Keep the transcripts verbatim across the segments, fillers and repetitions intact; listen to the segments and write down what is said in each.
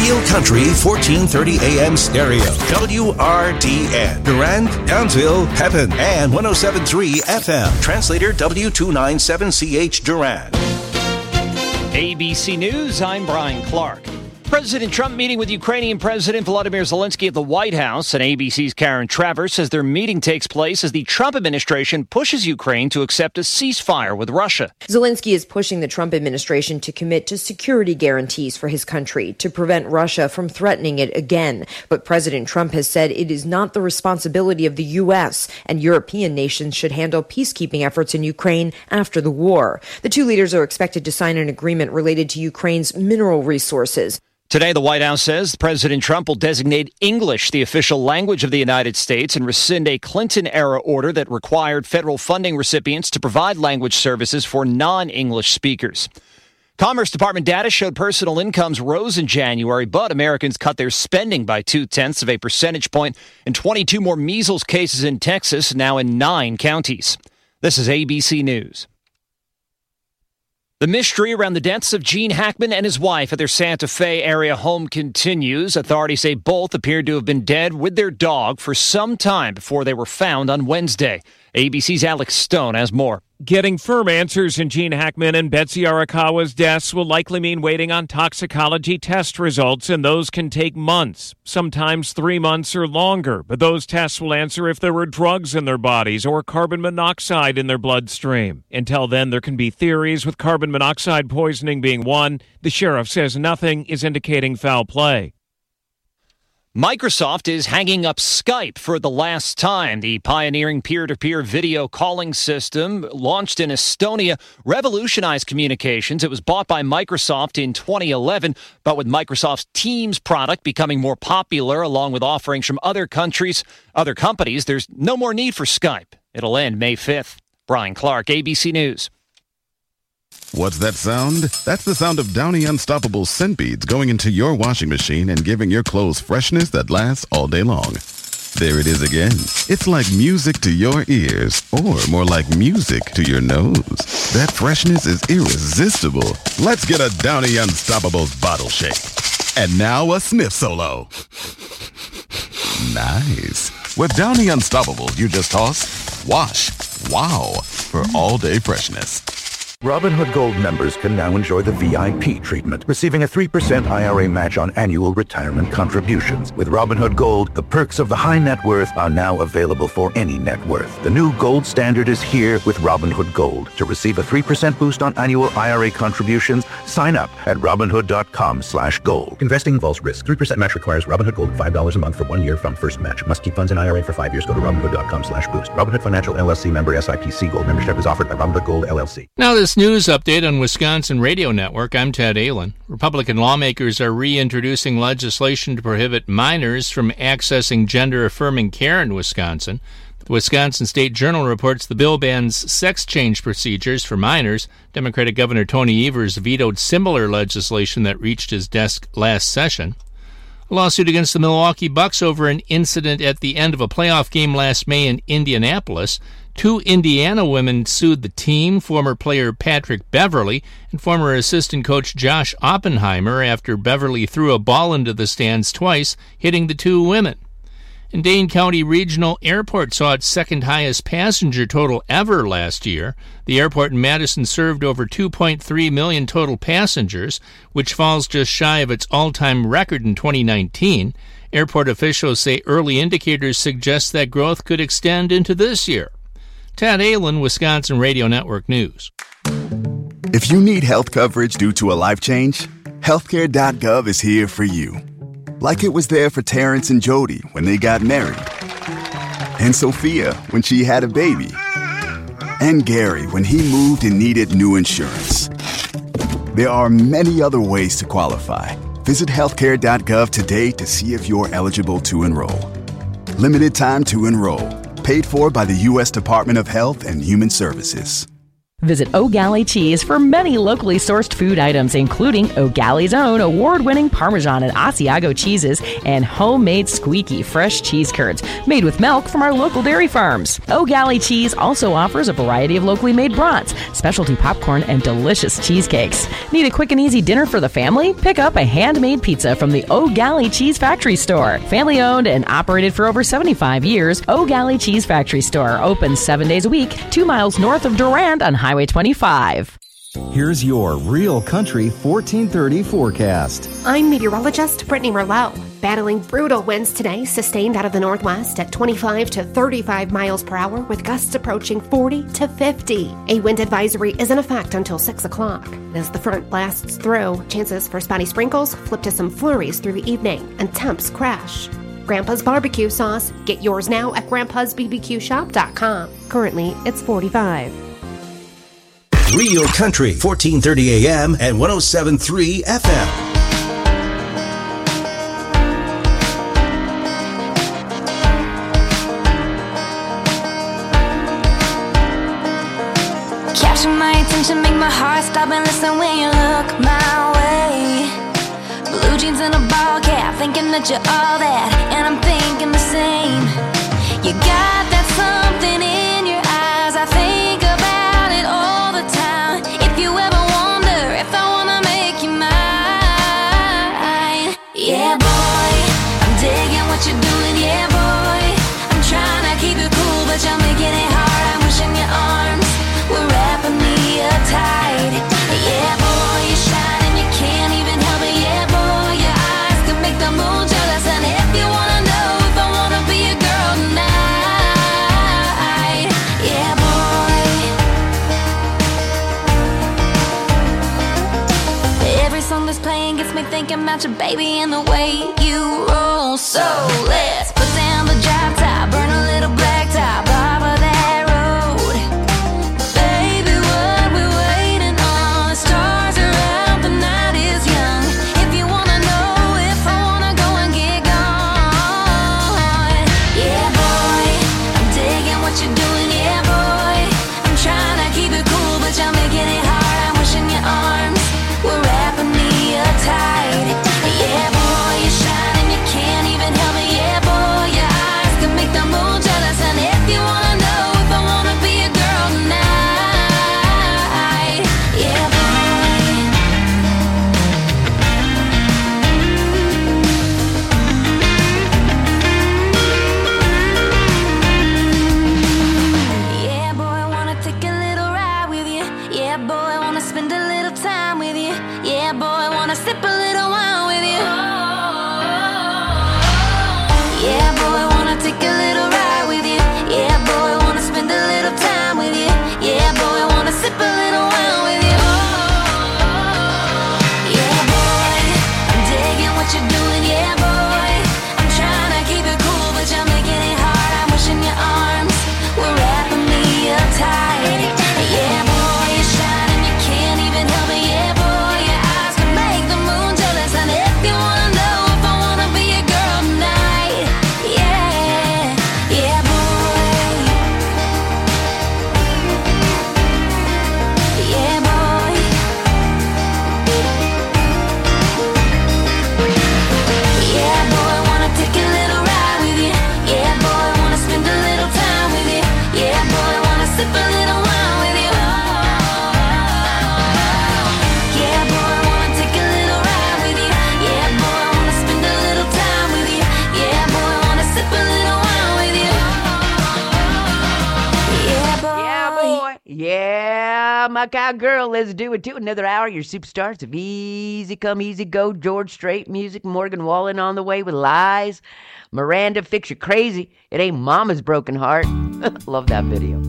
Real Country fourteen thirty A M stereo. W R D N. Durand, Downsville, Pepin, and one oh seven point three F M. Translator W two ninety-seven C H Durand. A B C News, I'm Brian Clark. President Trump meeting with Ukrainian President Volodymyr Zelensky at the White House, and A B C's Karen Travers says their meeting takes place as the Trump administration pushes Ukraine to accept a ceasefire with Russia. Zelensky is pushing the Trump administration to commit to security guarantees for his country to prevent Russia from threatening it again. But President Trump has said it is not the responsibility of the U S, and European nations should handle peacekeeping efforts in Ukraine after the war. The two leaders are expected to sign an agreement related to Ukraine's mineral resources. Today, the White House says President Trump will designate English the official language of the United States and rescind a Clinton-era order that required federal funding recipients to provide language services for non-English speakers. Commerce Department data showed personal incomes rose in January, but Americans cut their spending by two-tenths of a percentage point, and twenty-two more measles cases in Texas, now in nine counties. This is A B C News. The mystery around the deaths of Gene Hackman and his wife at their Santa Fe area home continues. Authorities say both appeared to have been dead with their dog for some time before they were found on Wednesday. A B C's Alex Stone has more. Getting firm answers in Gene Hackman and Betsy Arakawa's deaths will likely mean waiting on toxicology test results, and those can take months, sometimes three months or longer. But those tests will answer if there were drugs in their bodies or carbon monoxide in their bloodstream. Until then, there can be theories, with carbon monoxide poisoning being one. The sheriff says nothing is indicating foul play. Microsoft is hanging up Skype for the last time. The pioneering peer-to-peer video calling system, launched in Estonia, revolutionized communications. It was bought by Microsoft in twenty eleven, but with Microsoft's Teams product becoming more popular, along with offerings from other countries, other companies, there's no more need for Skype. It'll end May fifth. Brian Clark, A B C News. What's that sound? That's the sound of Downy Unstoppable scent beads going into your washing machine and giving your clothes freshness that lasts all day long. There it is again. It's like music to your ears, or more like music to your nose. That freshness is irresistible. Let's get a Downy Unstoppables bottle shake. And now a sniff solo. Nice. With Downy Unstoppables, you just toss, wash, wow, for all-day freshness. Robinhood Gold members can now enjoy the V I P treatment, receiving a three percent I R A match on annual retirement contributions. With Robinhood Gold, the perks of the high net worth are now available for any net worth. The new gold standard is here with Robinhood Gold. To receive a three percent boost on annual I R A contributions, sign up at Robinhood.com slash gold. Investing involves risk. three percent match requires Robinhood Gold five dollars a month for one year from first match. Must keep funds in I R A for five years. Go to Robinhood.com slash boost. Robinhood Financial L L C member S I P C Gold membership is offered by Robinhood Gold L L C. Now this news update on Wisconsin Radio Network. I'm Ted Ahlin. Republican lawmakers are reintroducing legislation to prohibit minors from accessing gender-affirming care in Wisconsin. The Wisconsin State Journal reports the bill bans sex change procedures for minors. Democratic Governor Tony Evers vetoed similar legislation that reached his desk last session. A lawsuit against the Milwaukee Bucks over an incident at the end of a playoff game last May in Indianapolis. Two Indiana women sued the team, former player Patrick Beverly and former assistant coach Josh Oppenheimer, after Beverly threw a ball into the stands twice, hitting the two women. And Dane County Regional Airport saw its second highest passenger total ever last year. The airport in Madison served over two point three million total passengers, which falls just shy of its all-time record in twenty nineteen. Airport officials say early indicators suggest that growth could extend into this year. Ted Ahlin, Wisconsin Radio Network News. If you need health coverage due to a life change, healthcare dot gov is here for you. Like it was there for Terrence and Jody when they got married, and Sophia when she had a baby, and Gary when he moved and needed new insurance. There are many other ways to qualify. Visit healthcare dot gov today to see if you're eligible to enroll. Limited time to enroll. Paid for by the U S Department of Health and Human Services. Visit O'Galley Cheese for many locally sourced food items, including O'Galley's own award-winning Parmesan and Asiago cheeses and homemade squeaky fresh cheese curds made with milk from our local dairy farms. O'Galley Cheese also offers a variety of locally made brats, specialty popcorn, and delicious cheesecakes. Need a quick and easy dinner for the family? Pick up a handmade pizza from the O'Galley Cheese Factory Store. Family-owned and operated for over seventy-five years, O'Galley Cheese Factory Store opens seven days a week, two miles north of Durand on Highway twenty-five. Here's your Real Country fourteen thirty forecast. I'm meteorologist Brittany Merlot. Battling brutal winds today, sustained out of the northwest at twenty-five to thirty-five miles per hour, with gusts approaching forty to fifty. A wind advisory is in effect until six o'clock. As the front blasts through, chances for spotty sprinkles flip to some flurries through the evening, and temps crash. Grandpa's Barbecue Sauce. Get yours now at grandpas b b q shop dot com. Currently, it's forty-five. Real Country, fourteen thirty A M and one oh seven point three F M. Capture my attention, make my heart stop and listen when you look my way. Blue jeans and a ball cap, thinking that you're all that, and I'm thinking the same. You got that something in your eyes, I think about it all the time. If you ever wonder if I wanna make you mine, yeah boy, I'm digging what you're doing, yeah boy. I'm trying to keep it cool, but you're making it hard. I'm wishing your arms were wrapping me up tight. Yeah boy, you shine and you can't even help it. Yeah boy, your eyes can make the moon jealous. And if you wanna know if I wanna be a girl tonight, yeah boy. Every song that's playing gets me thinking about your baby and the way you roll. So let's put down the drop top, burn a little black top off of that road. Baby, what we waiting on? The stars are out, the night is young. If you wanna know if I wanna go and get gone, yeah boy, I'm digging what you're doing, yeah boy. I'm trying to keep it cool, but you're making it hard. I'm wishing your arms were wrapping me up tight. Yeah boy, you shine and you can't even help it. Yeah boy, your eyes can make the moon jealous. And if you wanna know if I wanna be a girl tonight, yeah boy. Yeah boy, wanna take a little ride with you. Yeah boy, wanna spend a little time with you. Yeah boy, wanna sip a little wine with you. Yeah boy, wanna take a little ride with you. Yeah boy, wanna spend a little time with you. Yeah boy, wanna sip a little wine with you. Yeah boy, I'm digging what you're doing. Yeah boy, I'm trying to keep it cool, but you're making it hard. I'm wishing your arms were wrapping me up tight. Yeah boy, you shine and you can't even help it. Yeah boy, your eyes can make the moon jealous. And if you wanna know if I wanna be a girl tonight, yeah, yeah boy, yeah boy, yeah boy, wanna take a little ride with you. Yeah boy, wanna spend a little time with you. Yeah boy, wanna sip a little wine with you. Yeah boy, wanna take a little ride with you. Yeah boy, wanna spend a little time with you. Yeah boy, wanna sip a little wine with you. Yeah boy. Yeah, boy. Yeah, my cowgirl. Let's do it to another hour. Your superstars of Easy Come, Easy Go. George Strait music. Morgan Wallen on the way with Lies. Miranda, Fix You Crazy. It Ain't Mama's Broken Heart. Love that video.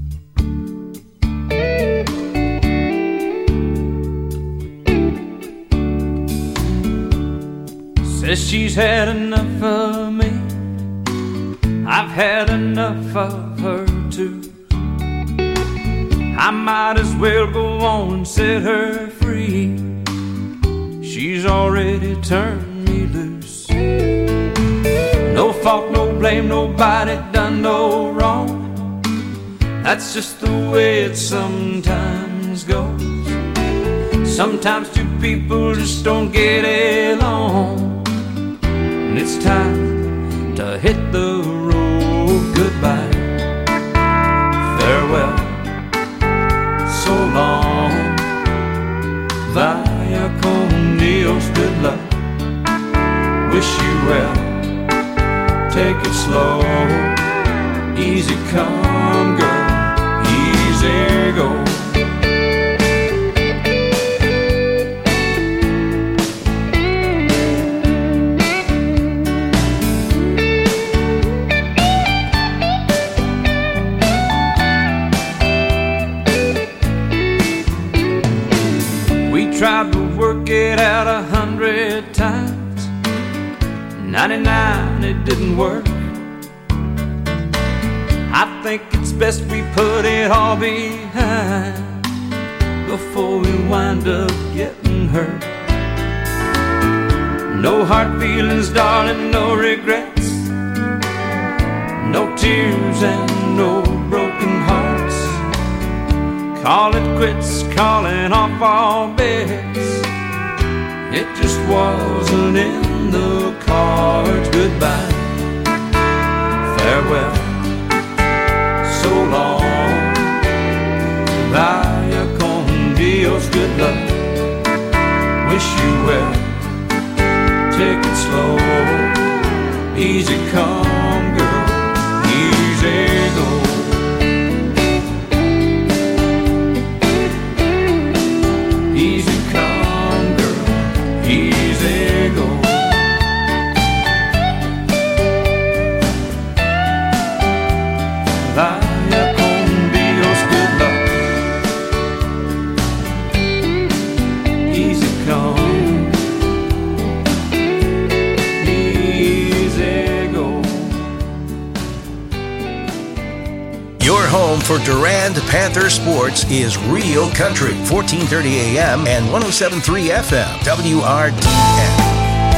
Says she's had enough of me. I've had enough of her too. I might as well go on and set her free. She's already turned me loose. No fault, no blame, nobody done no wrong. That's just the way it sometimes goes. Sometimes two people just don't get along, and it's time to hit the road. Goodbye, farewell, so long, vaya con Dios, good luck, wish you well, take it slow, easy come girl, easy go. Tried to work it out a hundred times, ninety-nine it didn't work. I think it's best we put it all behind before we wind up getting hurt. No hard feelings, darling, no regrets, no tears and no broken hearts. Call it quits, calling off all bets. It just wasn't in the cards. Goodbye, farewell, so long, vaya con Dios, good luck, wish you well, take it slow, easy come girl, easy go. Easy come, girl, easy go. Vaya con Dios, good luck, easy come, easy go. Your home for Durand Panther sports is Real Country, fourteen thirty A M and one oh seven point three F M, W R D N.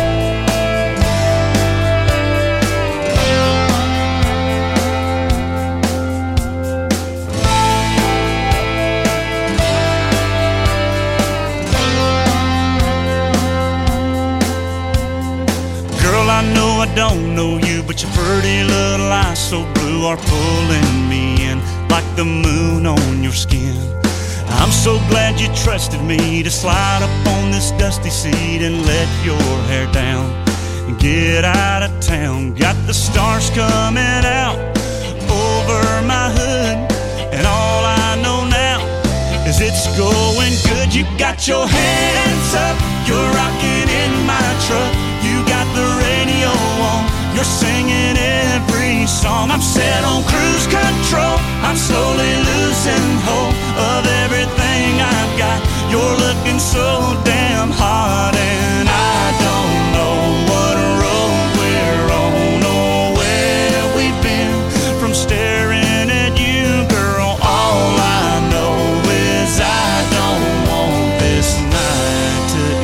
Girl, I know I don't know you, but your pretty little eyes so blue are pulling me in like the moon on your skin. I'm so glad you trusted me to slide up on this dusty seat and let your hair down and get out of town. Got the stars coming out over my hood, and all I know now is it's going good. You got your hands up, you're rocking in my truck. You got the radio on, you're singing every song. I'm set on cruise control, I'm slowly losing hope of everything I've got. You're looking so damn hot, and I don't know what road we're on or where we've been. From staring at you, girl, all I know is I don't want this night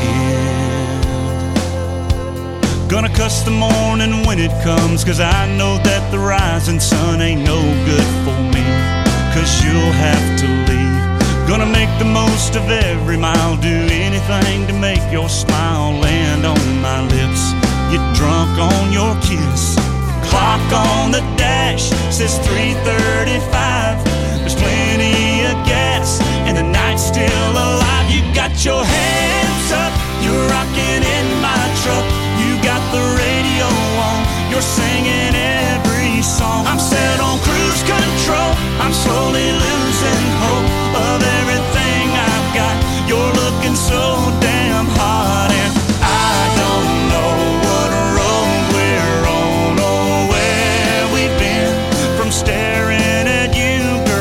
to end. Gonna cuss the morning when it comes, 'cause I know that the rising sun ain't no good for me, 'cause you'll have to leave. Gonna make the most of every mile, do anything to make your smile land on my lips, get drunk on your kiss. Clock on the dash says three thirty-five. There's plenty of gas and the night's still alive. You got your hands up, you're rocking in my truck. You got the radio on, you're singing every song. I'm set on cruise control, I'm slowly losing hope of everything I've got. You're looking so damn hot, and I don't know what road we're on or where we've been. From staring at you, girl,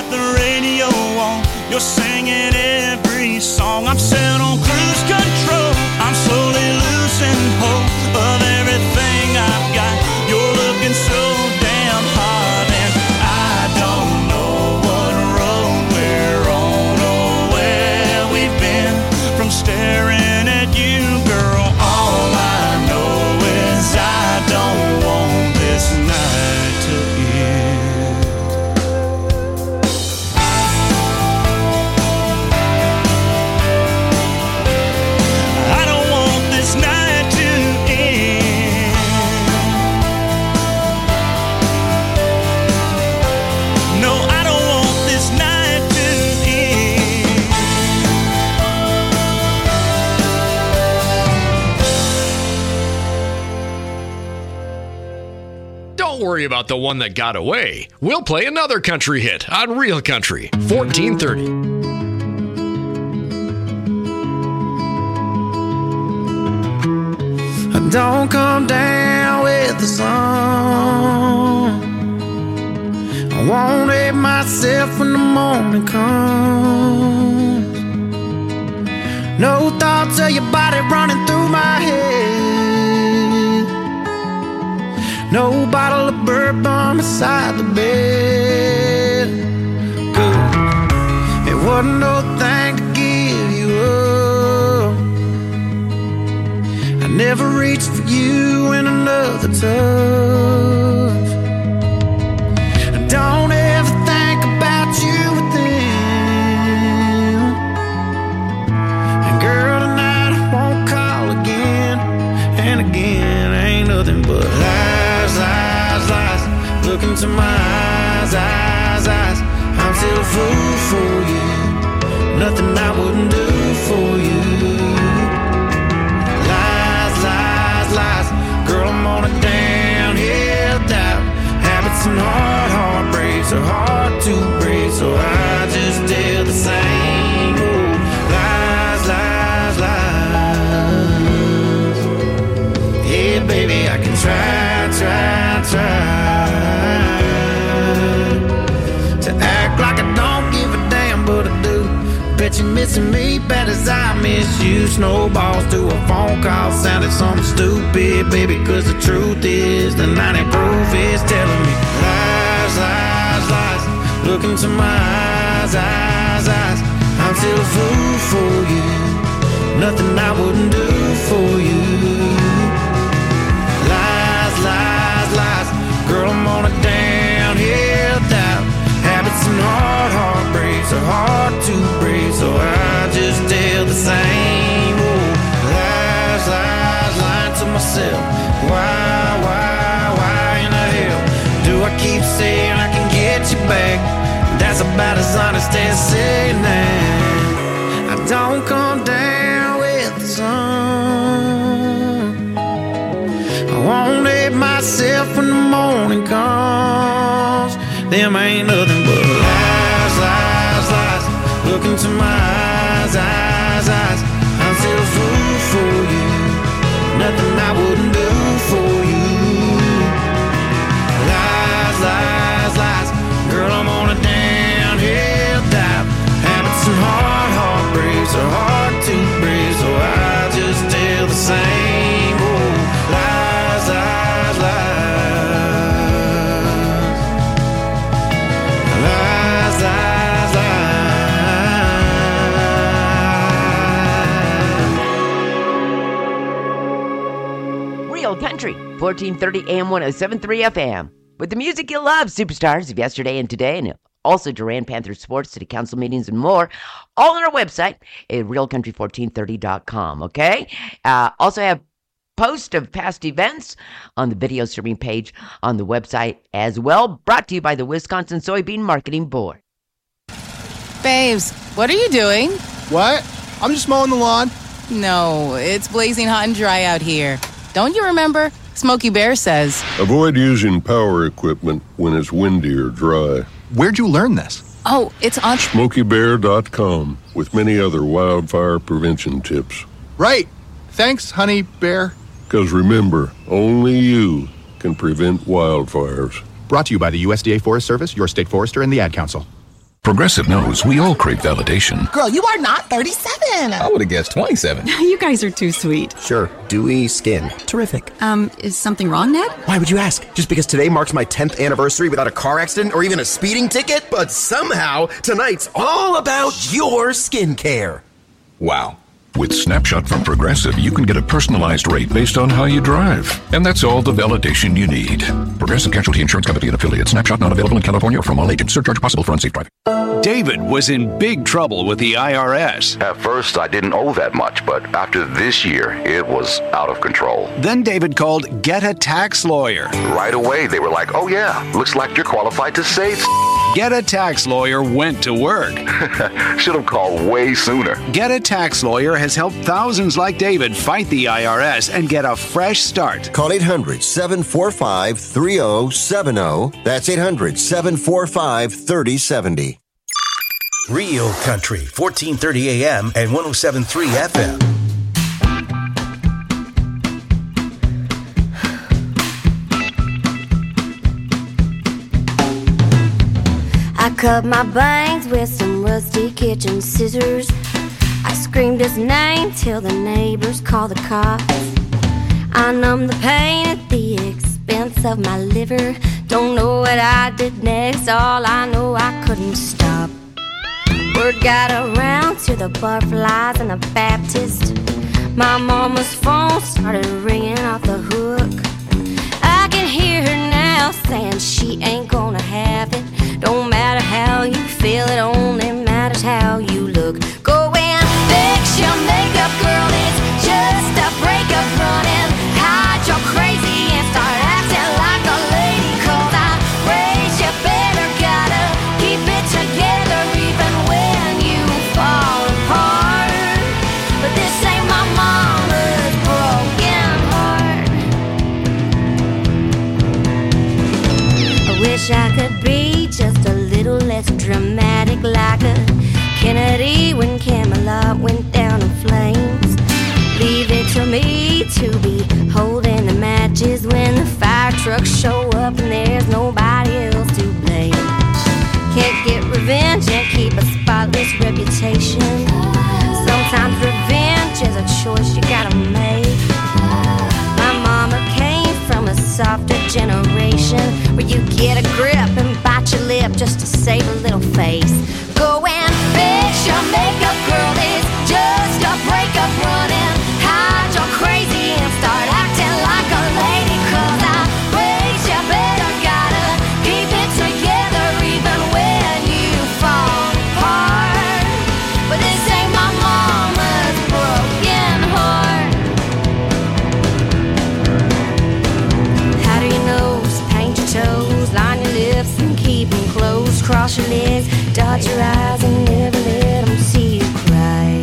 got the radio on. You're singing every song. I'm set on cruise control. I'm slowly losing hope of everything I've got. You're looking so damn hot, and I don't know what road we're on or where we've been from staring at you, girl. All I know is I don't want this night to end. I don't want this night to end. No, I don't want this night to end. Don't worry about the one that got away. We'll play another country hit on Real Country, fourteen thirty. Don't come down with the sun. I won't hate myself when the morning comes. No thoughts of your body running through my head. No bottle of bourbon beside the bed. Good. It wasn't no thing to give you up. I never reached for you in another touch. I don't ever think about you with them. And girl, tonight I won't call again. And again, ain't nothing but lies, lies, lies. Look into my eyes, eyes, eyes. I'm still a fool for you. Nothing I wouldn't do for you. Lies. Girl, I'm on a downhill dive. Habits and hard heartbreaks are hard to break, so I just tell the same old lies, lies, lies. Yeah, baby, I can try, try, try to act like I don't give a damn, but I do. Bet you're missing me bad as I miss you. Snowballs to a phone call sounded something stupid, baby, cause the truth is the ninety proof is telling me lies, lies, lies. Look into my eyes, eyes, eyes. I'm still a fool for you. Nothing I wouldn't do for you. Lies, lies, lies. Girl, I'm on a downhill dive. Habits and hard heartbreaks are hard to break, so I just tell the same old lies, lies, lying to myself. Why, why, why in the hell do I keep saying I can get you back? That's about as honest as saying that I don't come down with the sun. I won't hate myself when the morning comes. Them ain't nothing but lies, lies, lies. Look into my eyes, eyes, eyes. I'm still a fool for you. Nothing I wouldn't do for you. Lies, lies, lies. Girl, I'm on a downhill dive. Habits and hard heartbreaks are hard to break, so I just tell the same old lies, lies, lies. Lies, lies, lies. Real Country, fourteen thirty A M, one oh seven point three F M. With the music you love, superstars of yesterday and today, and also Duran Panther sports, city council meetings, and more, all on our website at real country fourteen thirty dot com, okay? Uh, also have post of past events on the video streaming page on the website as well, brought to you by the Wisconsin Soybean Marketing Board. Babes, what are you doing? What? I'm just mowing the lawn. No, it's blazing hot and dry out here. Don't you remember? Smokey Bear says, avoid using power equipment when it's windy or dry. Where'd you learn this? Oh, it's on smokey bear dot com with many other wildfire prevention tips. Right. Thanks, honey bear. Because remember, only you can prevent wildfires. Brought to you by the U S D A Forest Service, your state forester, and the Ad Council. Progressive knows we all crave validation. Girl, you are not thirty-seven. I would have guessed twenty-seven. You guys are too sweet. Sure, dewy skin. Terrific. Um, is something wrong, Ned? Why would you ask? Just because today marks my tenth anniversary without a car accident or even a speeding ticket? But somehow, tonight's all about your skincare. Wow. With Snapshot from Progressive, you can get a personalized rate based on how you drive. And that's all the validation you need. Progressive Casualty Insurance Company and affiliates. Snapshot not available in California or from all agents. Surcharge possible for unsafe driving. David was in big trouble with the I R S. At first, I didn't owe that much, but after this year, it was out of control. Then David called Get a Tax Lawyer. Right away, they were like, oh yeah, looks like you're qualified to save. Get a Tax Lawyer went to work. Should have called way sooner. Get a Tax Lawyer has helped thousands like David fight the I R S and get a fresh start. Call eight hundred, seven four five, three oh seven oh. That's eight hundred, seven four five, three oh seven oh. Real Country, fourteen thirty A M and one oh seven point three F M. I cut my bangs with some rusty kitchen scissors. I screamed his name till the neighbors called the cops. I numbed the pain at the expense of my liver. Don't know what I did next, all I know I couldn't stop. Word got around to the butterflies and the Baptist. My mama's phone started ringing off the hook. I can hear her now saying she ain't gonna have it. Don't matter how you feel, it only matters how you look. Go and fix your makeup, girl, it's just a breakup. Run and hide your crazy and start acting like a lady. Cause I raised you better, gotta keep it together even when you fall apart. But this ain't my mama's broken heart. I wish I could be just a little less dramatic, like a Kennedy when Camelot went down in flames. Leave it to me to be holding the matches when the fire trucks show up and there's nobody else to blame. Can't get revenge and keep a spotless reputation. Sometimes revenge is a choice you gotta make. My mama came from a softer generation where you get a grip and bite your lip just to save a little face. Go and fix your makeup, girl, it's just a breakup. Run and hide your crazy and start acting like a lady. Cause I raised you better, gotta keep it together even when you fall apart. But this ain't my mama's broken heart. How do you know? Paint your toes, line your lips and keep them closed. Cross your legs, dot your eyes and never let them see you cry.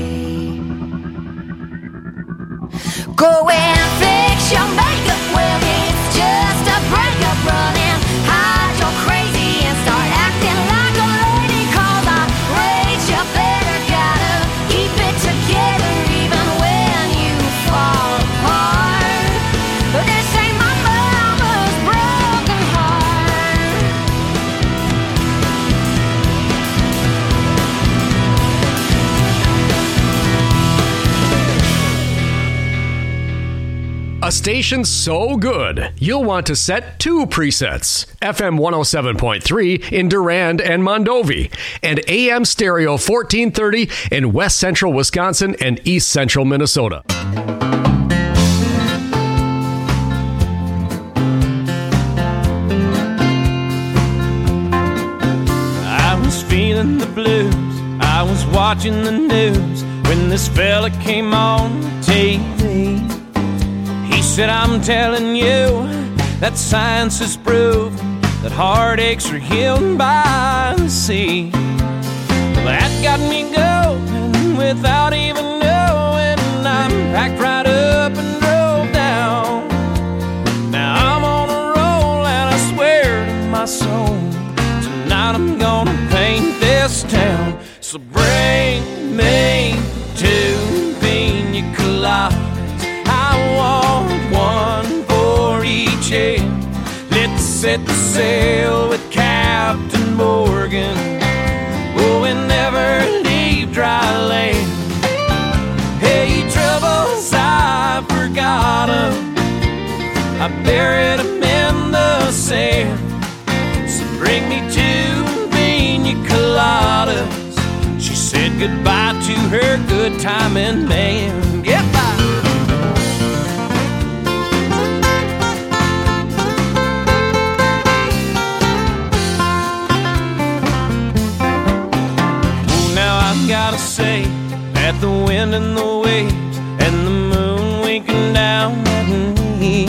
Go and fix your makeup, well it's just a breakup. Run and hide your crazy and start acting like a lady. Cause I raised you better, gotta keep it together even when you fall apart. But this ain't my mama's broken heart. A station so good, you'll want to set two presets. F M one oh seven point three in Durand and Mondovi, and A M Stereo fourteen thirty in West Central Wisconsin and East Central Minnesota. I was feeling the blues, I was watching the news when this fella came on T V. He said, I'm telling you that science has proven that heartaches are healed by the sea. Well, that got me going without even knowing. I'm packed right up and drove down. Now I'm on a roll and I swear to my soul, tonight I'm gonna paint this town. So bring me two pina coladas. I want one for each head. Let's set the sail with Captain Morgan. buried them in the sand. So bring me two pina coladas. She said goodbye to her good timing man. Goodbye. Gotta say that the wind and the waves and the moon winking down at me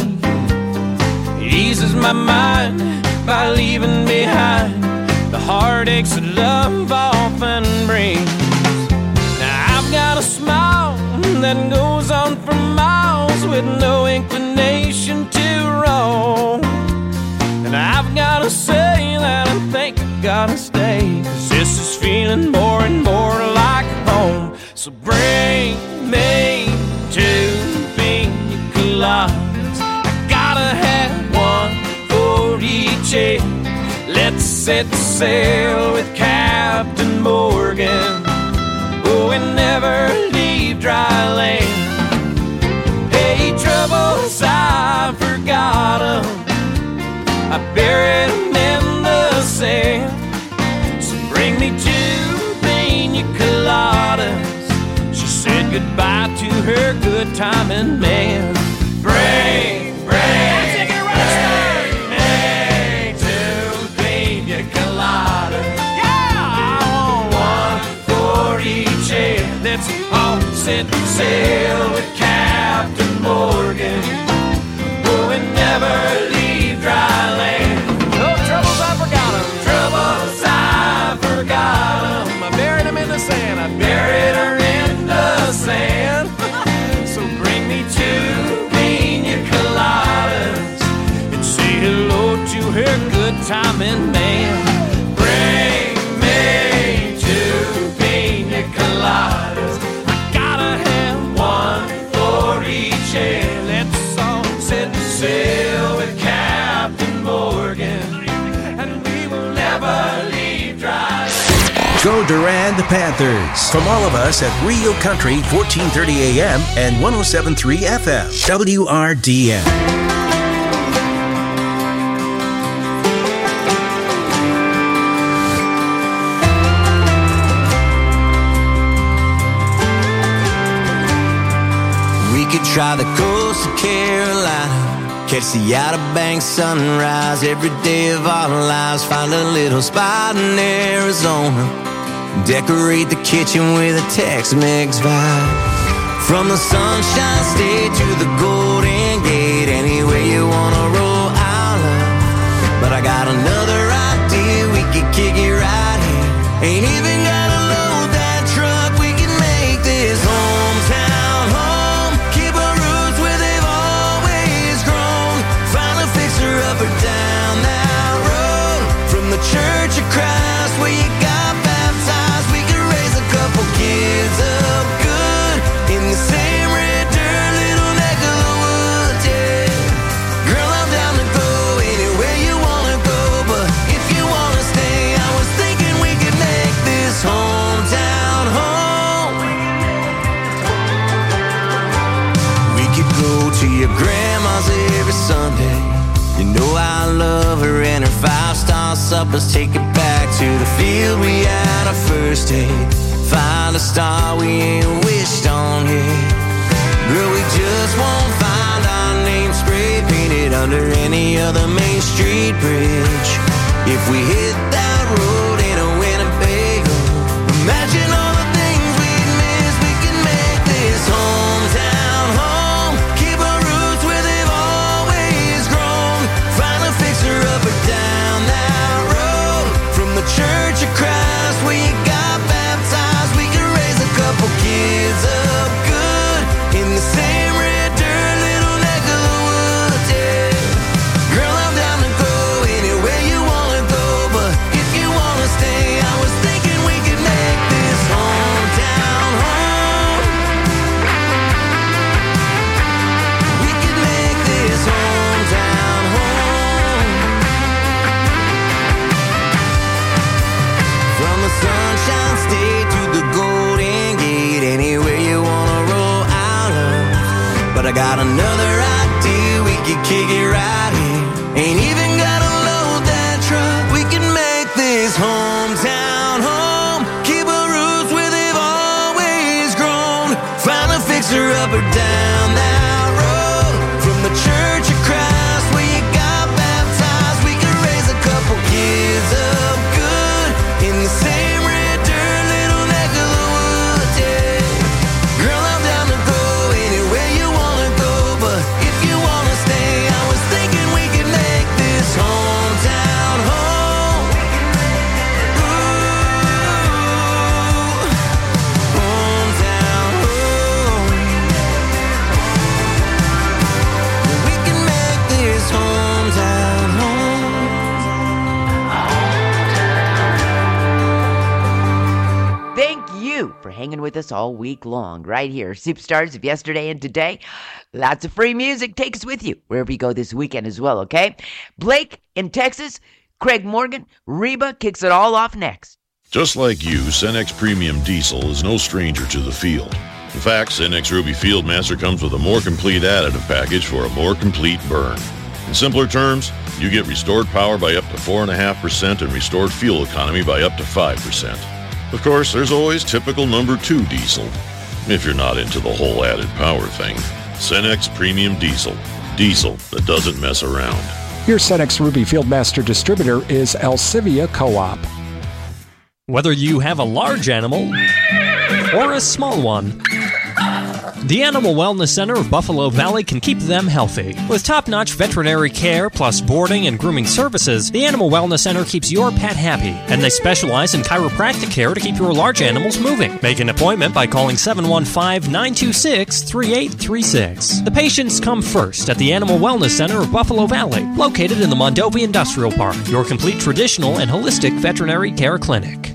eases my mind by leaving behind the heartaches that love often brings. Now I've got a smile that goes on for miles with no inclination to roam. And I've gotta say that I think I gotta stay, 'cause this is feeling more and more like home. So bring me two pina coladas. I gotta have one for each head. Let's set sail with Captain Morgan. Oh, and never leave dry land. Hey, troubles, I forgot 'em. I buried them in the sand. So bring me two pina coladas. She said goodbye to her good timing man. Bring, bring, bring me two pina coladas. Yeah, I want one for each head. Let's all set sail with Captain Morgan. Oh, and never leave dry land. No troubles, I forgot 'em. Troubles, I forgot 'em. I buried 'em in the sand. I buried her in the sand. So bring me two pina coladas and say hello to her good timing man. Bring me two pina coladas. I gotta have one for each head. Let's all set sail with Captain Morgan, and we will never leave dry. Go Durand Panthers. From all of us at Rio Country, fourteen thirty A M and one oh seven point three F M, W R D N. We could try the coast of Carolina, catch the Outer Banks sunrise every day of our lives. Find a little spot in Arizona, decorate the kitchen with a Tex-Mex vibe. From the Sunshine State to the Golden Gate, anywhere you wanna roll, I'll love. But I got another idea, we could kick it right here. Ain't even gotta load that truck, we can make this hometown home. Keep our roots where they've always grown. Find a fixer up or down that road. From the Church of Christ where you got baptized, we can raise a couple kids up good in the same red dirt little neck of the woods, yeah. Girl, I'm down to go anywhere you wanna go, but if you wanna stay, I was thinking we could make this hometown home. We could go to your grandma's every Sunday. You know I love her and her five-star suppers. Take it back to the field we had our first date. Find a star we ain't wished on yet. Girl, we just won't find our name spray painted under any other Main Street bridge. If we hit that road in a Winnebago, imagine all the things we'd miss. We can make this hometown home. Keep our roots where they've always grown. Find a fixer up or down that road. From the Church of Christ where you got baptized, we can raise a couple kids up good in the same red dirt little neck of the woods, yeah. Girl, I'm down to go anywhere you wanna go, but takes her up or down that road. From the Church of Christ where you got baptized, we could raise a couple kids up good in the same red dirt little neck of the woods, yeah. Girl, I'm down to go anywhere you wanna go, but if you wanna stay, I was thinking we could make this hometown home. Ooh, hometown home. We can make this hometown home. Thank you for hanging with us all week long right here. Superstars of yesterday and today. Lots of free music. Take us with you wherever you go this weekend as well, okay? Blake in Texas, Craig Morgan, Reba kicks it all off next. Just like you, Cenex Premium Diesel is no stranger to the field. In fact, Cenex Ruby Fieldmaster comes with a more complete additive package for a more complete burn. In simpler terms, you get restored power by up to four point five percent and restored fuel economy by up to five percent. Of course, there's always typical number two diesel, if you're not into the whole added power thing. Cenex Premium Diesel. Diesel that doesn't mess around. Your Cenex Ruby Fieldmaster distributor is Alcivia Co-op. Whether you have a large animal or a small one, the Animal Wellness Center of Buffalo Valley can keep them healthy. With top-notch veterinary care plus boarding and grooming services, the Animal Wellness Center keeps your pet happy, and they specialize in chiropractic care to keep your large animals moving. Make an appointment by calling seven one five, nine two six, three eight three six. The patients come first at the Animal Wellness Center of Buffalo Valley, located in the Mondovi Industrial Park, your complete traditional and holistic veterinary care clinic.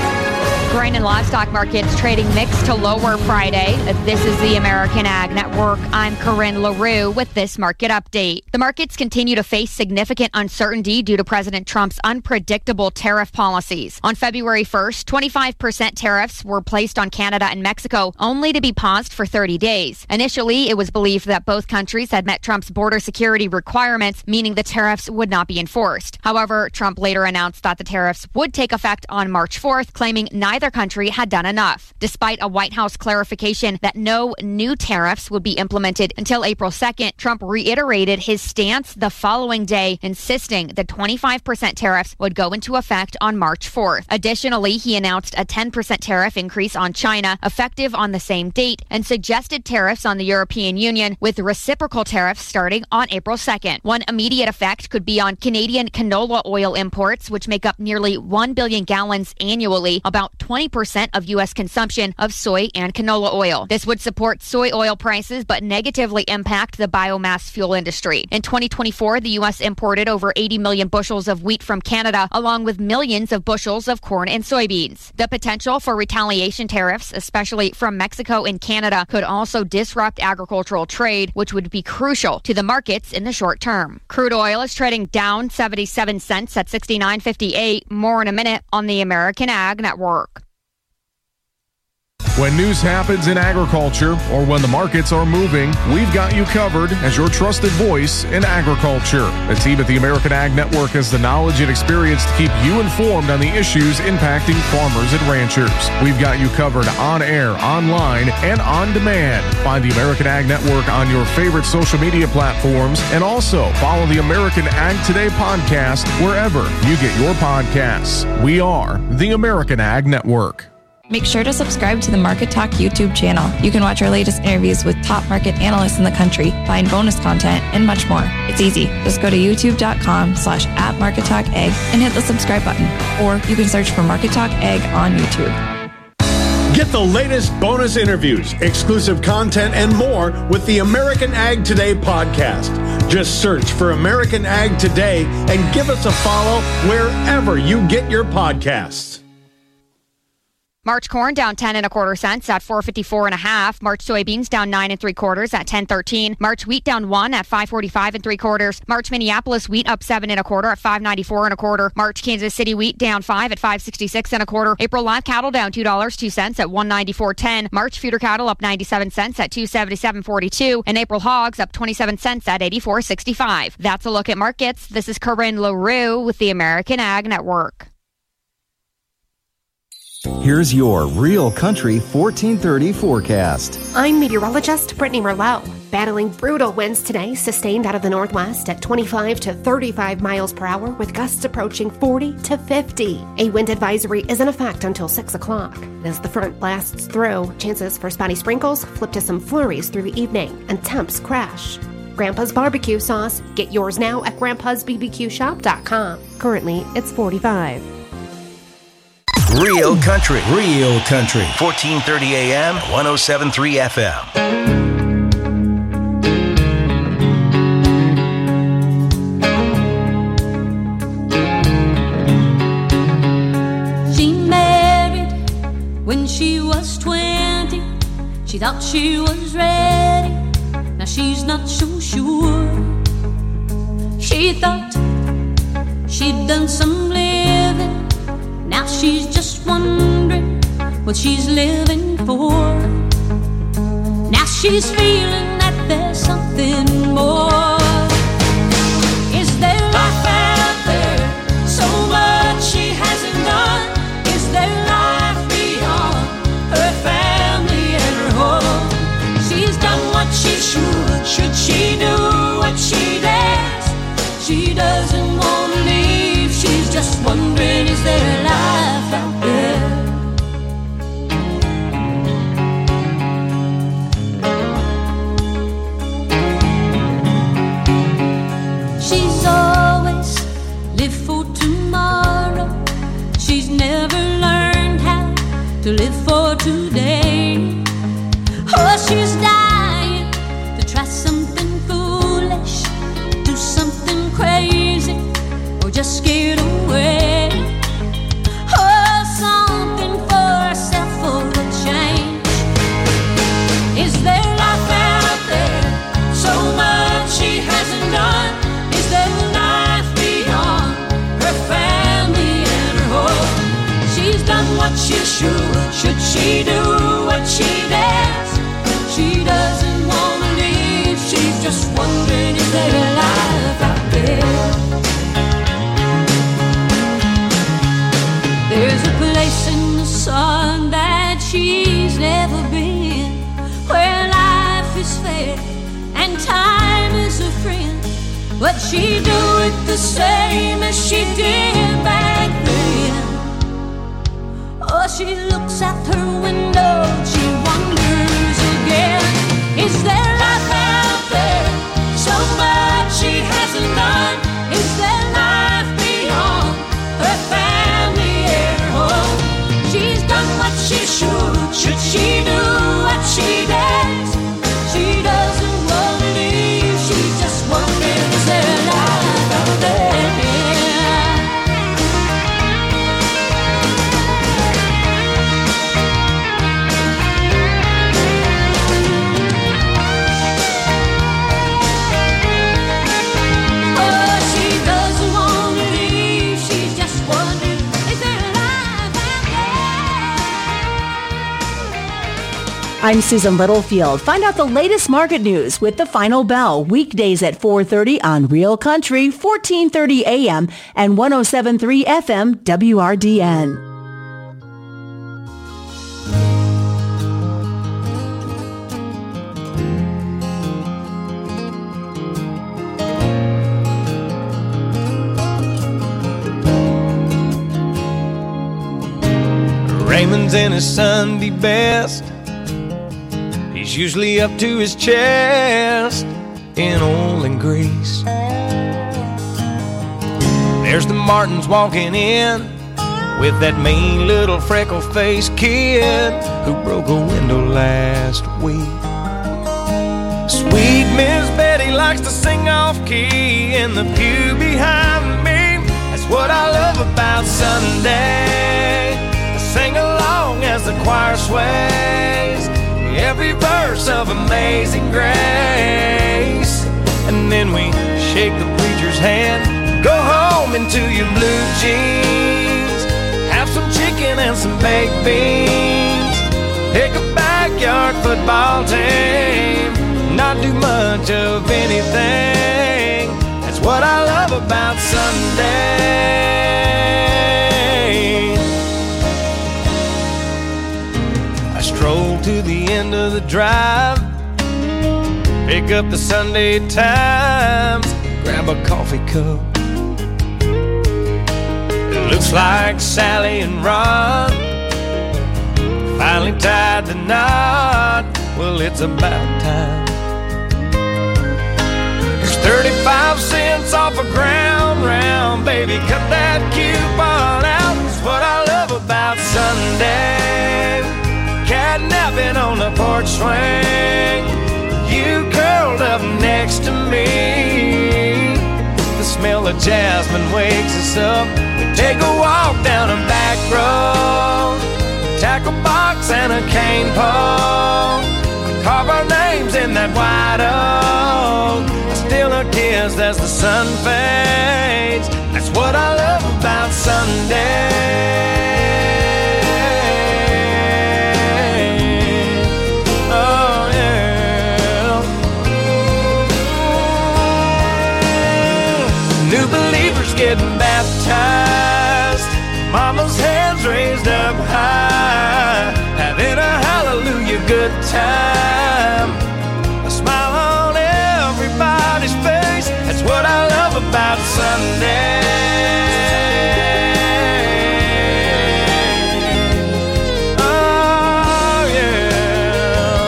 Grain and livestock markets trading mixed to lower Friday. This is the American Ag Network. I'm Corinne LaRue with this market update. The markets continue to face significant uncertainty due to President Trump's unpredictable tariff policies. On February first, twenty-five percent tariffs were placed on Canada and Mexico, only to be paused for thirty days. Initially, it was believed that both countries had met Trump's border security requirements, meaning the tariffs would not be enforced. However, Trump later announced that the tariffs would take effect on March fourth, claiming neither country had done enough. Despite a White House clarification that no new tariffs would be implemented until April second, Trump reiterated his stance the following day, insisting that twenty-five percent tariffs would go into effect on March fourth. Additionally, he announced a ten percent tariff increase on China, effective on the same date, and suggested tariffs on the European Union, with reciprocal tariffs starting on April second. One immediate effect could be on Canadian canola oil imports, which make up nearly one billion gallons annually, about twenty percent of U S consumption of soy and canola oil. This would support soy oil prices but negatively impact the biomass fuel industry. In twenty twenty-four, the U S imported over eighty million bushels of wheat from Canada, along with millions of bushels of corn and soybeans. The potential for retaliation tariffs, especially from Mexico and Canada, could also disrupt agricultural trade, which would be crucial to the markets in the short term. Crude oil is trading down seventy-seven cents at sixty-nine fifty-eight. More in a minute on the American Ag Network. When news happens in agriculture or when the markets are moving, we've got you covered as your trusted voice in agriculture. The team at the American Ag Network has the knowledge and experience to keep you informed on the issues impacting farmers and ranchers. We've got you covered on air, online, and on demand. Find the American Ag Network on your favorite social media platforms, and also follow the American Ag Today podcast wherever you get your podcasts. We are the American Ag Network. Make sure to subscribe to the Market Talk YouTube channel. You can watch our latest interviews with top market analysts in the country, find bonus content, and much more. It's easy. Just go to youtube.com slash at Market Talk Ag and hit the subscribe button. Or you can search for Market Talk Ag on YouTube. Get the latest bonus interviews, exclusive content, and more with the American Ag Today podcast. Just search for American Ag Today and give us a follow wherever you get your podcasts. March corn down ten and a quarter cents at four fifty-four and a half. March soybeans down nine and three quarters at ten thirteen. March wheat down one at five forty-five and three quarters. March Minneapolis wheat up seven and a quarter at five ninety-four and a quarter. March Kansas City wheat down five at five sixty-six and a quarter. April live cattle down two dollars and two cents at one ninety-four ten. March feeder cattle up ninety-seven cents at two seventy-seven forty-two. And April hogs up twenty-seven cents at eighty-four sixty-five. That's a look at markets. This is Corinne LaRue with the American Ag Network. Here's your Real Country fourteen thirty forecast. I'm meteorologist Brittany Merlot. Battling brutal winds today, sustained out of the northwest at twenty-five to thirty-five miles per hour, with gusts approaching forty to fifty. A wind advisory is in effect until six o'clock. As the front blasts through, chances for spotty sprinkles flip to some flurries through the evening, and temps crash. Grandpa's barbecue sauce. Get yours now at grandpas b b q shop dot com. Currently, it's forty-five. Real Country, Real Country, fourteen thirty A M, one oh seven point three F M. She married when she was twenty. She thought she was ready. Now she's not so sure. She thought she'd done some living. Now she's just wondering what she's living for. Now she's feeling that there's something more. Is there life out there? So much she hasn't done. Is there life beyond her family and her home? She's done what she should. Should she do what she does? She doesn't want to leave. She's just wondering, is there life out there? She's always lived for tomorrow. She's never learned how to live for today. Oh, she's dying to try something foolish, do something crazy, or just scared away. Oh, something for herself for a change. Is there life out there? So much she hasn't done. Is there life beyond her family and her home? She's done what she should. Should she do what she does? She doesn't want to leave. She's just wondering, is there life out there? There's a place in the sun that she's never been, where life is fair and time is a friend. But she do it the same as she did back then. Oh, she looks out her window, she wonders again. Is there life out there? So much she hasn't done. Is there life beyond her family and her home? She's done what she should. Should she do what she does? She doesn't want to leave. She's just wondering, is there life out there? I'm Susan Littlefield. Find out the latest market news with The Final Bell, weekdays at four thirty on Real Country, fourteen thirty A M and one oh seven point three F M W R D N. Raymond's in his Sunday best. He's usually up to his chest in oil and grease. There's the Martins walking in with that mean little freckle-faced kid who broke a window last week. Sweet Miss Betty likes to sing off-key in the pew behind me. That's what I love about Sunday. I sing along as the choir sways every verse of Amazing Grace. And then we shake the preacher's hand, go home into your blue jeans, have some chicken and some baked beans, pick a backyard football team, not do much of anything. That's what I love about Sunday. stroll to the end of the drive, pick up the Sunday Times, grab a coffee cup. It looks like Sally and Ron finally tied the knot. Well, it's about time. There's thirty-five cents off a ground round, baby, cut that coupon out. It's what I love about Sunday, catnapping on the porch swing, you curled up next to me. The smell of jasmine wakes us up. We take a walk down a back road, tackle box and a cane pole, carve our names in that white oak. Still a kiss as the sun fades. That's what I love about Sunday. Oh yeah. New believers getting baptized, mama's hands raised up high, having a hallelujah good time. A smile on everybody's face. That's what I love about Sunday. Oh yeah.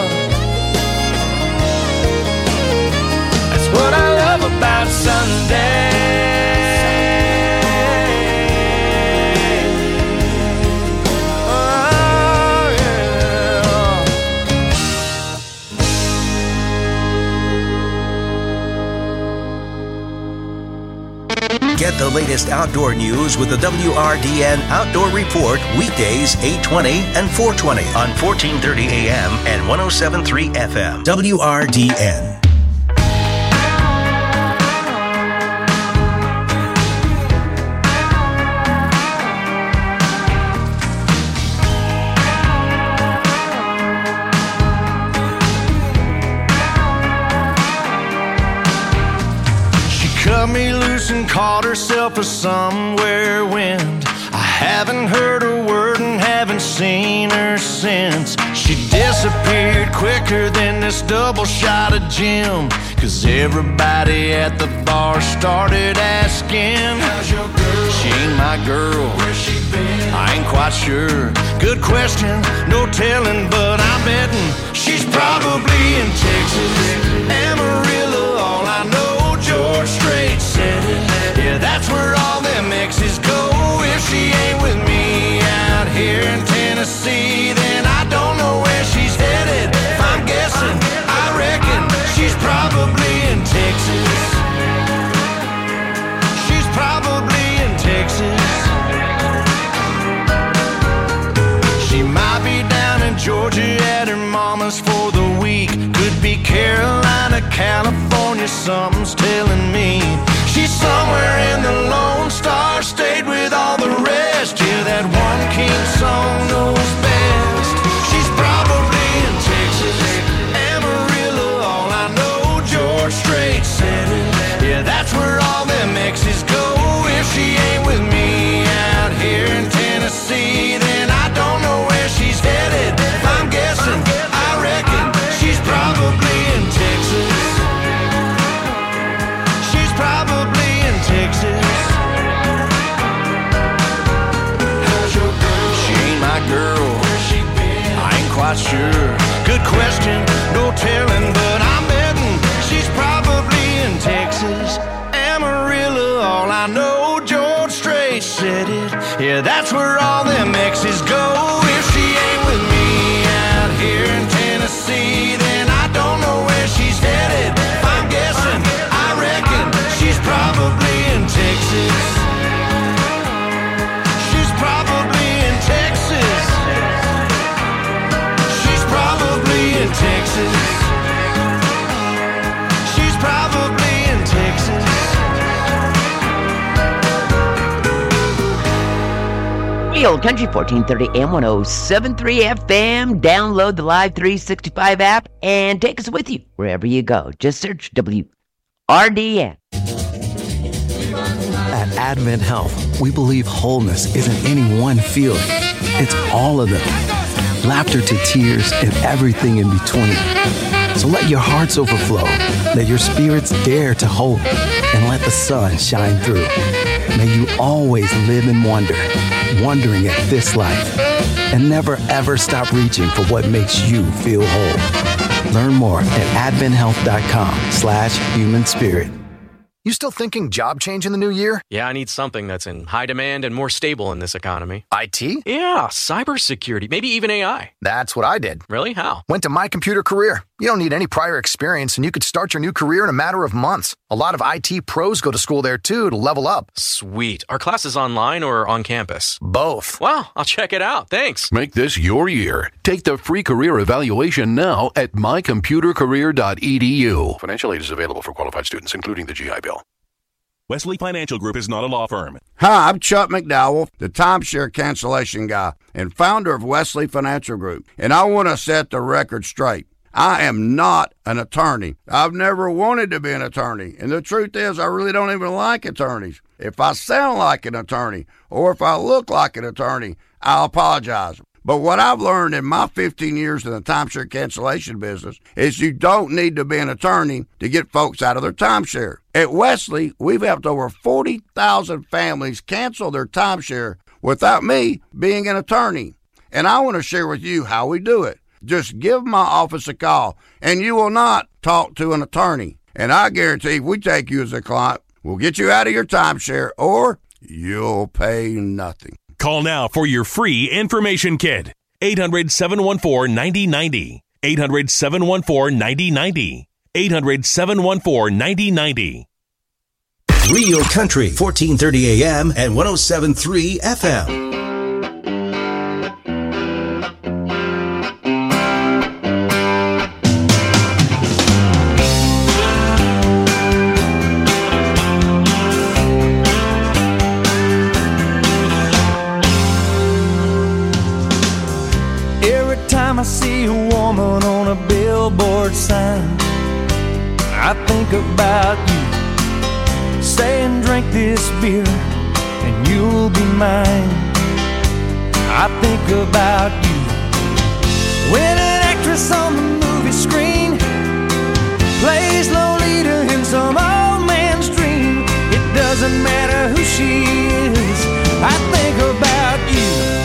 That's what I love about Sunday. Get the latest outdoor news with the W R D N Outdoor Report weekdays eight twenty and four twenty on fourteen thirty A M and one oh seven point three F M. W R D N. Cut me loose and caught herself a somewhere wind. I haven't heard a word and haven't seen her since. She disappeared quicker than this double shot of gin, 'cause everybody at the bar started asking, how's your girl? She ain't my girl. Where's she been? I ain't quite sure. Good question, no telling, but I'm betting she's probably in Texas, Amarillo, all I know. George Strait said it. Yeah, that's where all them exes go. If she ain't with me out here in Tennessee, then I don't know where she's headed. If I'm guessing, I reckon she's probably in Texas. She's probably in Texas. She might be down in Georgia at her mama's for the week. Could be Carolina, California, something's telling me. She's somewhere in the Lone Star State with all the rest. Yeah, that one king song knows best. She's probably in Texas, Amarillo, all I know. George Strait said it. Yeah, that's where all them exes go. If she ain't with me out here in Tennessee, then I don't know where she's headed. If I'm guessing, I reckon she's probably in Texas. She's probably in Texas. How's your girl? She ain't my girl. Where's she been? I ain't quite sure. Good question, no telling, but I'm betting she's probably in Texas, Amarillo, all I know. George Strait said it. Yeah, that's where all them exes go. If she ain't with me out here in Tennessee, then I don't know where she's headed. If I'm guessing, I reckon she's probably in Texas. She's probably in Texas. She's probably in Texas. She's probably in Texas. Real Country fourteen thirty A M, one oh seven point three F M. Download the Live three sixty-five app and take us with you wherever you go. Just search W R D N. At Advent Health, we believe wholeness isn't any one feeling. It's all of them. laughter to tears, and everything in between. So let your hearts overflow, let your spirits dare to hope, and let the sun shine through. May you always live in wonder, wondering at this life, and never ever stop reaching for what makes you feel whole. Learn more at adventhealth.com slash human spirit. You still thinking job change in the new year? Yeah, I need something that's in high demand and more stable in this economy. I T? Yeah, cybersecurity, maybe even A I. That's what I did. Really? How? Went to My Computer Career. You don't need any prior experience, and you could start your new career in a matter of months. A lot of I T pros go to school there, too, to level up. Sweet. Are classes online or on campus? Both. Wow, I'll check it out. Thanks. Make this your year. Take the free career evaluation now at my computer career dot e d u. Financial aid is available for qualified students, including the G I Bill. Wesley Financial Group is not a law firm. Hi, I'm Chuck McDowell, the timeshare cancellation guy and founder of Wesley Financial Group, and I want to set the record straight. I am not an attorney. I've never wanted to be an attorney, and the truth is I really don't even like attorneys. If I sound like an attorney or if I look like an attorney, I'll apologize. But what I've learned in my fifteen years in the timeshare cancellation business is you don't need to be an attorney to get folks out of their timeshare. At Wesley, we've helped over forty thousand families cancel their timeshare without me being an attorney. And I want to share with you how we do it. Just give my office a call, and you will not talk to an attorney. And I guarantee if we take you as a client, we'll get you out of your timeshare, or you'll pay nothing. Call now for your free information kit. eight hundred, seven one four, nine oh nine oh. eight hundred, seven one four, nine oh nine oh. eight hundred, seven one four, nine oh nine oh. Real Country, fourteen thirty A M and one oh seven point three F M. I see a woman on a billboard sign, I think about you, saying drink this beer and you'll be mine. I think about you when an actress on the movie screen plays Lolita in some old man's dream. It doesn't matter who she is, I think about you.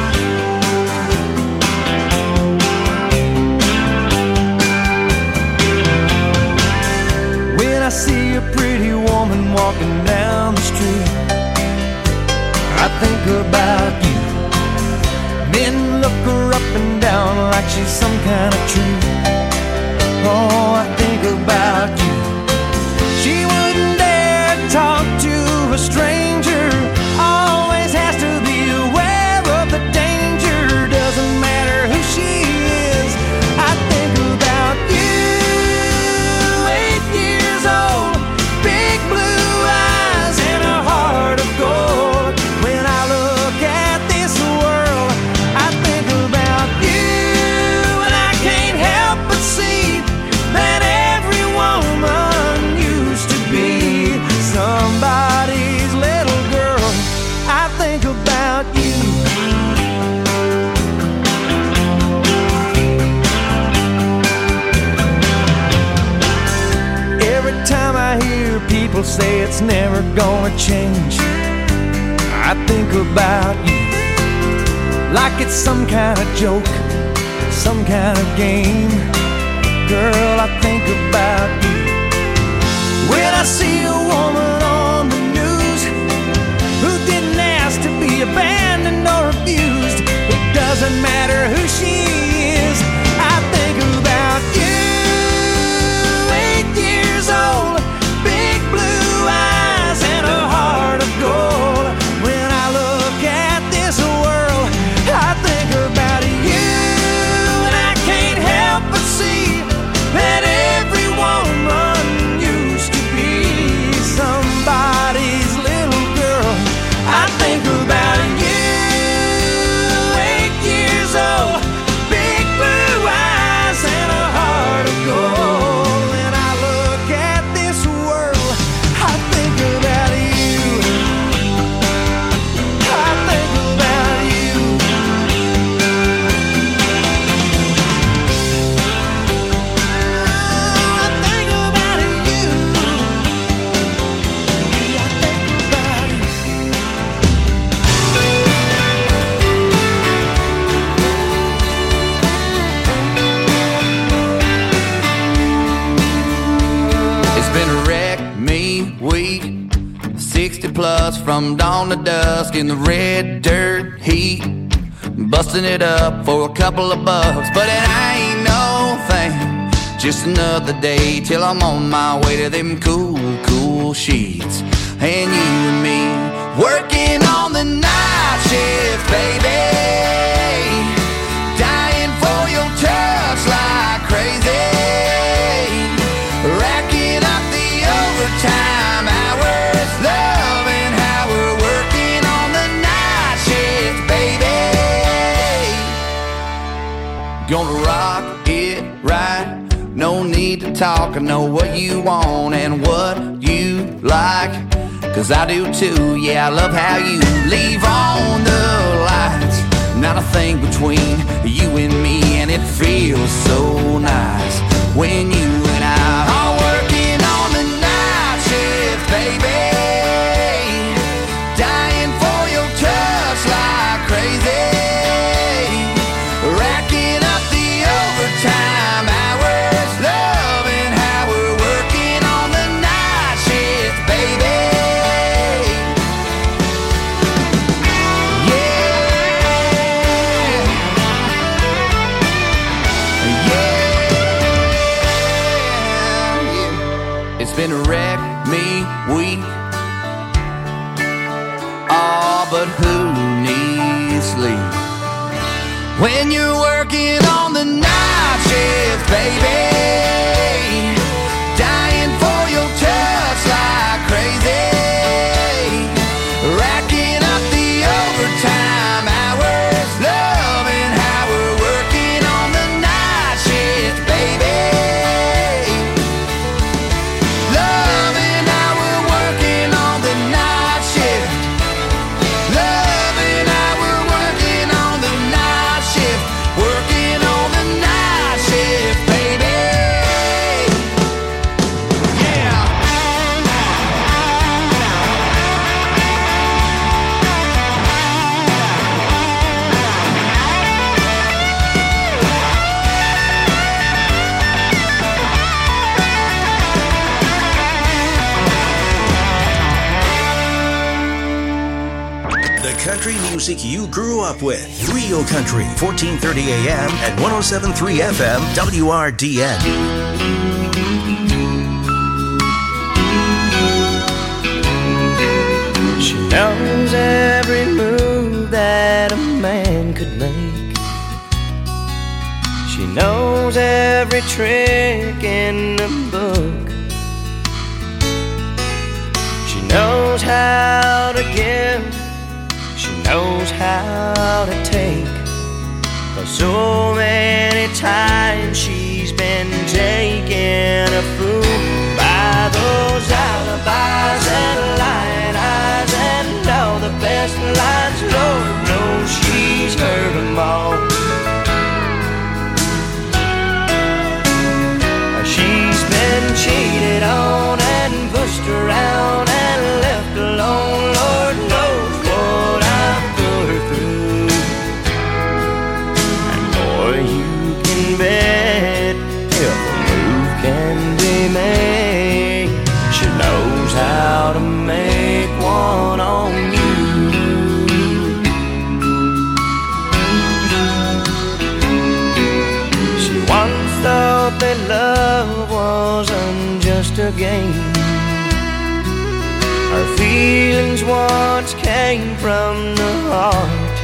I see a pretty woman walking down the street, I think about you. Men look her up and down like she's some kind of treat. Oh, I think about you. She wouldn't dare talk to a stranger, always has to be aware of the danger. Doesn't matter who she is, I think about you. Old, big blue eyes and a heart of gold. When I look at this world, I think about you, and I can't help but see that every woman used to be somebody's little girl. I think about you. Time I hear people say it's never gonna change, I think about you like it's some kind of joke, some kind of game. Girl, I think about you when I see a woman on the news who didn't ask to be abandoned or abused. It doesn't matter who she is, I think about you. Old, big blue eyes and a heart of gold. When I look at this world, I think about you, and I can't help but see that every woman used to be some from dawn to dusk in the red dirt heat, busting it up for a couple of bucks. But it ain't no thing, just another day till I'm on my way to them cool, cool sheets. And you and me working on the night shift, baby, dying for your touch like crazy, racking up the overtime hours, loving how we're working on the night shift, baby. Gonna rock it right, no need to talk, I know what you want and what you like, 'cause I do too, yeah, I love how you leave on the lights. Not a thing between you and me, and it feels so nice when you and I are working on the night shift, baby, dying for your touch like crazy, racking up the overtime hours, loving how we're working on the night shift, baby. It's been a wreck me week. Oh, but who needs sleep when you're working on the night shift, baby, dying for your touch like crazy, racking up the overtime hours, loving how we're working on the night shift, baby. Country music you grew up with. Real Country, fourteen thirty A M and one oh seven point three F M W R D N. She knows every move that a man could make. She knows every trick in the book. She knows how to give, she knows how to take. For so many times she's been taken a fool by those alibis and lying eyes and all the best lines. Lord knows she's heard them all. She's been cheated on and pushed around and left alone. Lord knows what I've put her through. And boy, you can bet if a move can be made, she knows how to make one on you. She once thought that love wasn't just a game. Her feelings once came from the heart.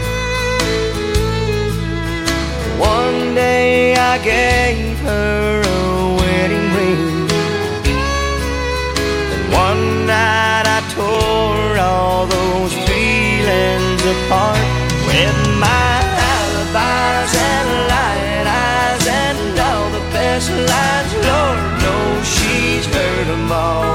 One day I gave her a wedding ring, and one night I tore all those feelings apart with my alibis and lying eyes and all the best lines. Lord knows she's heard them all.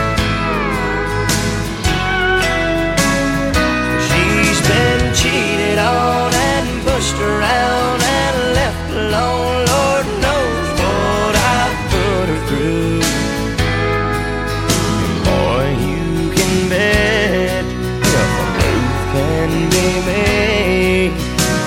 She's been cheated on and pushed around and left alone. Lord knows what I've put her through. And boy, you can bet if a move can be made,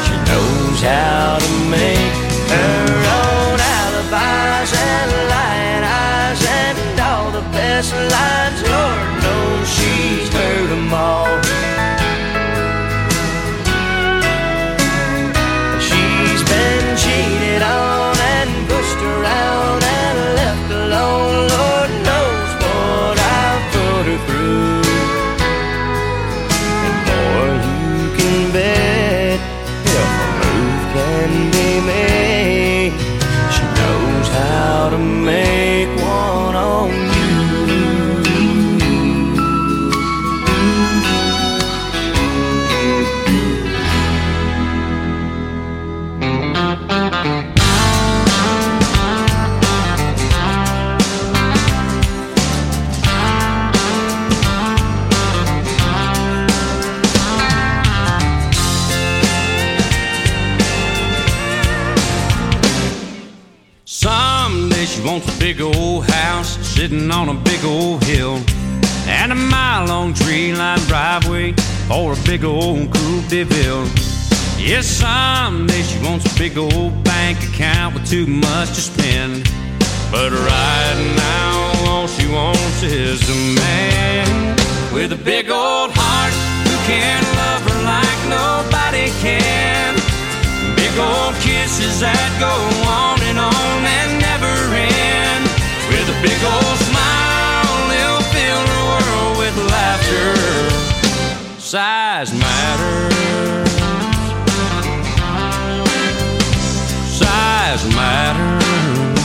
wants a big old house sitting on a big old hill, and a mile-long tree-lined driveway or a big old coupe de ville. Yes, someday she wants a big old bank account with too much to spend. But right now, all she wants is a man with a big old heart who can love her like nobody can. Big old kisses that go on and on and never end. With a big old smile, he'll fill the world with laughter. Size matters. Size matters.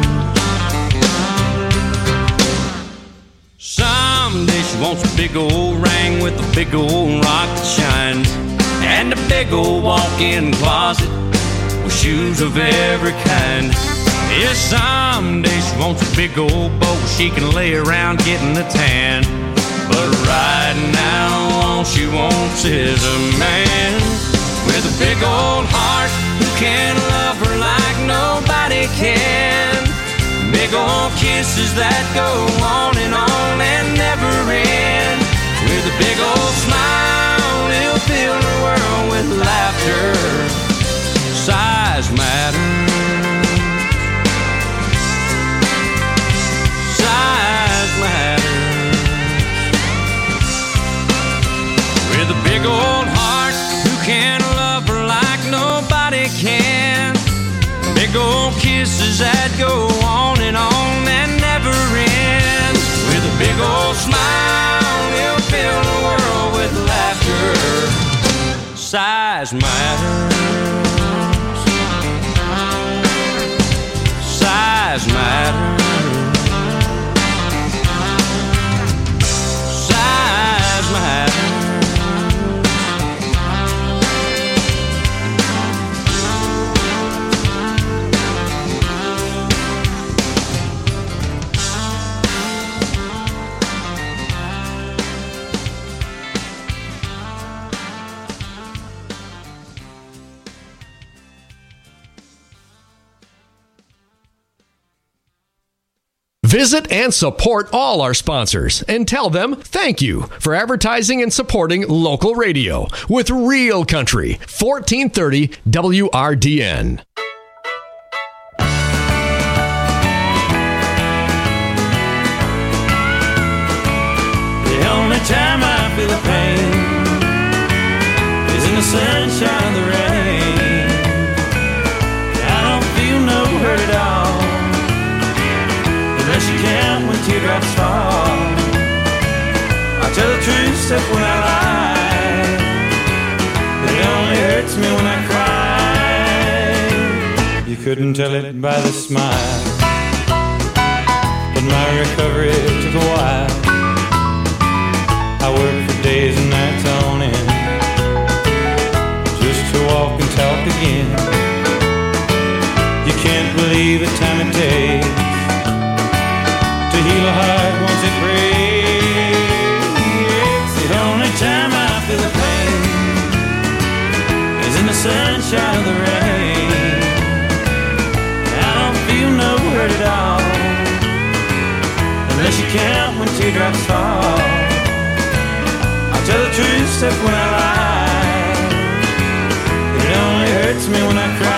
Someday she wants a big old ring with a big old rock that shines, and a big old walk-in closet with shoes of every kind. Yes, someday she wants a big old boat she can lay around getting a tan. But right now, all she wants is a man with a big old heart who can love her like nobody can. Big old kisses that go on and on and never end. With a big old smile, he'll fill the world with laughter. Size matters. Size matters. With a big old heart who can love her like nobody can. Big old kisses that go on and on and never end. With a big old smile, he'll fill the world with laughter. Size matters. Size matters. Size matters. Visit and support all our sponsors and tell them thank you for advertising and supporting local radio with Real Country, fourteen thirty W R D N. The only time I feel the pain is in the sunshine of the rain. I don't feel no hurt at all, unless you count when teardrops fall. I tell the truth except when I lie, but it only hurts me when I cry. You couldn't tell it by the smile, but my recovery took a while. I worked for days and nights on end, just to walk and talk again. You can't believe the time it takes to heal a heart once it breaks. The only time I feel the pain is in the sunshine of the rain. I don't feel no hurt at all, unless you count when teardrops fall. I'll tell the truth except when I lie, it only hurts me when I cry.